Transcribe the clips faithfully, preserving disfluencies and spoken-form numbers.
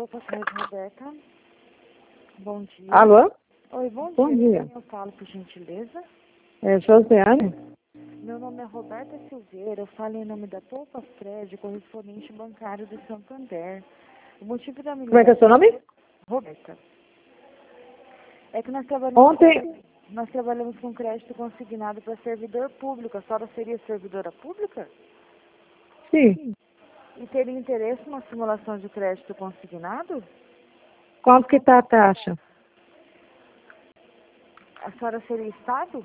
Poupa Crédito, Roberta. Bom dia. Alô? Oi, bom, Bom dia. dia. Quem eu falo, por gentileza? É Josiane? Meu nome é Roberta Silveira. Eu falo em nome da Poupa Crédito, correspondente bancário do Santander. O motivo da minha Como é que é o seu nome? Roberta. É que nós trabalhamos, Ontem, nós trabalhamos com crédito consignado para servidor público. A senhora seria servidora pública? sim. E teria interesse numa simulação de crédito consignado? Quanto que tá a taxa? A senhora seria Estado?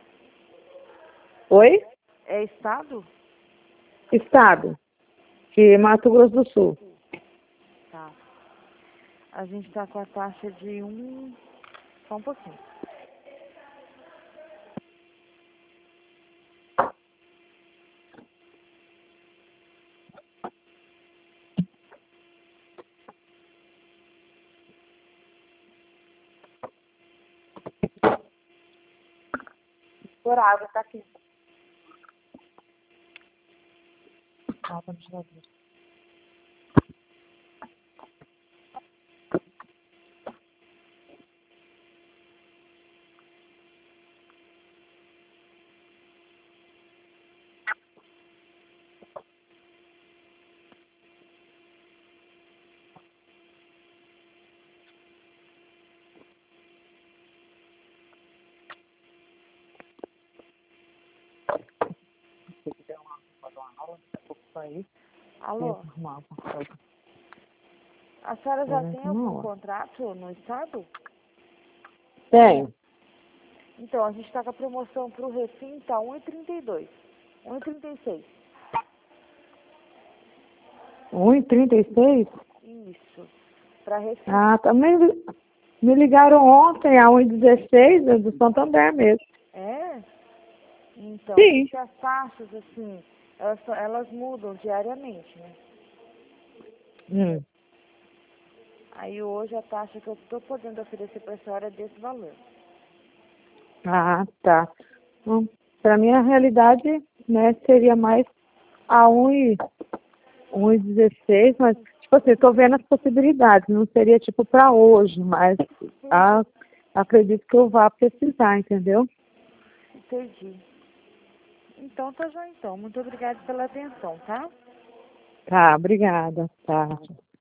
Oi? É Estado? Estado. De Mato Grosso do Sul. Tá. A gente está com a taxa de um... Só um pouquinho. Por água, tá aqui. Ah, tá no geladeira. Alô? A senhora já tem algum contrato no Estado? Tem. Então, a gente está com a promoção para o Refim, tá um e trinta e dois. um e trinta e seis. um e trinta e seis? Isso. Para Refim. Ah, também me ligaram ontem a um e dezesseis, é do Santander mesmo. É? Então, Sim. porque as taxas, assim, elas, são- elas mudam diariamente, né? Hum. Aí hoje a taxa que eu estou podendo oferecer para a senhora é desse valor. Ah, tá. Hum, Para mim, a realidade, né, seria mais a um e dezesseis, mas, tipo assim, estou vendo as possibilidades. Não seria, tipo, para hoje, mas ah, acredito que eu vá precisar, entendeu? Entendi. Então tá já então. Muito obrigada pela atenção, tá? Tá, obrigada. Tá.